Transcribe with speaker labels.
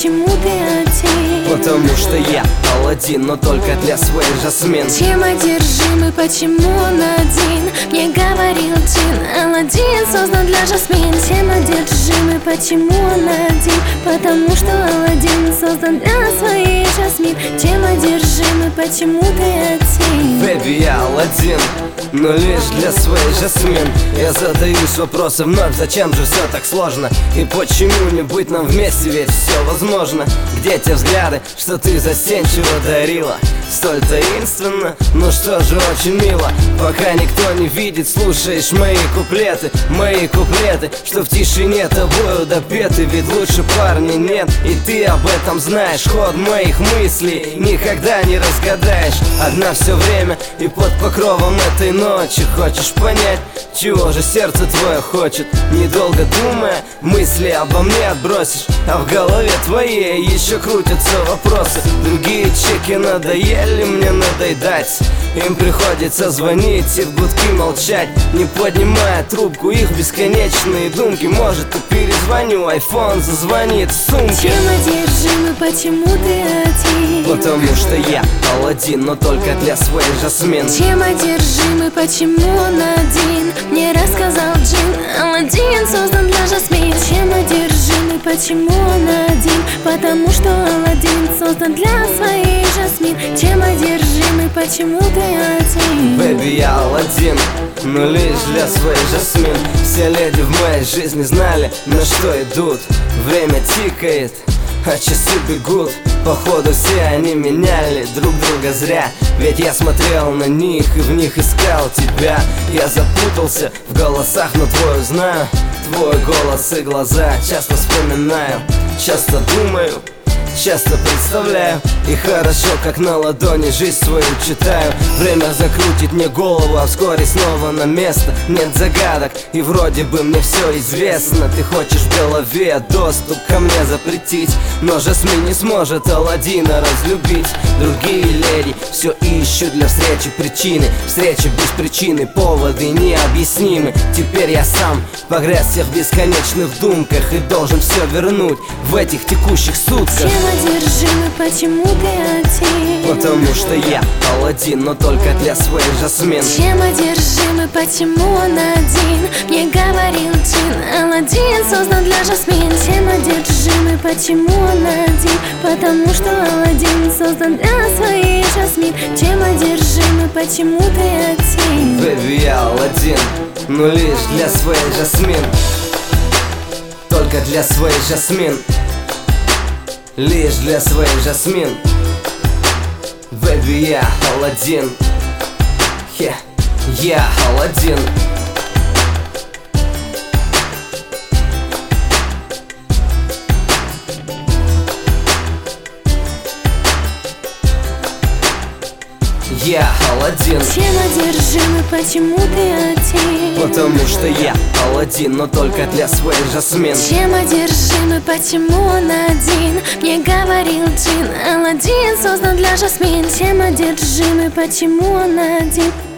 Speaker 1: почему ты один?
Speaker 2: Потому что я Аладдин, но только для своей Жасмин.
Speaker 1: Чем одержимый, почему он один? Мне говорил джин, Аладдин создан для Жасмин. Чем одержимый, почему он один? Потому что Аладдин создан для своей Жасмин. Чем одержимый, почему ты один?
Speaker 2: Бэби, я Аладдин, но лишь для своей Жасмин. Я задаюсь вопросом вновь, зачем же все так сложно? И почему не быть нам вместе, ведь все возможно? Где те взгляды, что ты застенчиво дарила? Столь таинственно, ну что же, очень мило. Пока никто не видит, слушаешь мои куплеты, что в тишине тобою допеты. Ведь лучше парня нет, и ты об этом знаешь. Ход моих мыслей никогда не разгадаешь. Одна все время и под покровом этой ночи. Хочешь понять, чего же сердце твое хочет? Недолго думая, мысли обо мне отбросишь, а в голове твоей еще крутятся вопросы. Другие чеки надоели мне надоедать. Им приходится звонить и в гудки молчать, не поднимая трубку их бесконечные думки. Может, и перезвоню, айфон зазвонит в сумке.
Speaker 1: Чем одержимый, почему ты один?
Speaker 2: Потому что я Аладдин, но только для своей Жасмин.
Speaker 1: Чем одержимый, почему он один? Мне рассказал джин, Аладдин создан для Жасмин. Чем одержимый, почему он один? Потому что Аладдин создан для своей Жасмин. Чем одержимый, почему ты один?
Speaker 2: Бэби, я Аладдин, но лишь для своей Жасмин. Все леди в моей жизни знали, на что идут. Время тикает, а часы бегут. Походу все они меняли друг друга зря. Ведь я смотрел на них и в них искал тебя. Я запутался в голосах, но твой знаю. Твой голос и глаза часто вспоминаю, часто думаю, часто представляю. И хорошо, как на ладони жизнь свою читаю. Время закрутит мне голову, а вскоре снова на место. Нет загадок, и вроде бы мне все известно. Ты хочешь в голове доступ ко мне запретить, но Жасмин не сможет Аладдина разлюбить. Другие леди все ищут для встречи причины. Встреча без причины, поводы необъяснимы. Теперь я сам погрязся в бесконечных думках и должен все вернуть в этих текущих сутках.
Speaker 1: Чем одержимый, почему ты один?
Speaker 2: Потому что я Аладдин, но только для своей Жасмин.
Speaker 1: Чем одержимый, почему он один? Мне говорил джин, Аладдин создан для Жасмин. Чем одержимый, почему он один? Потому что Аладдин создан для своей Жасмин. Чем одержимый, почему ты один?
Speaker 2: Бэби, я Аладдин, но лишь для своей Жасмин. Только для своей Жасмин. Лишь для своей Жасмин. Бэби, я Аладдин. Я Аладдин. Я Аладдин.
Speaker 1: Чем одержимый, почему ты один?
Speaker 2: Потому что я Аладдин, но только для своей Жасмин.
Speaker 1: Чем одержимый, почему он один? Мне говорил джин, Аладдин создан для Жасмин. Чем одержимый, почему он один?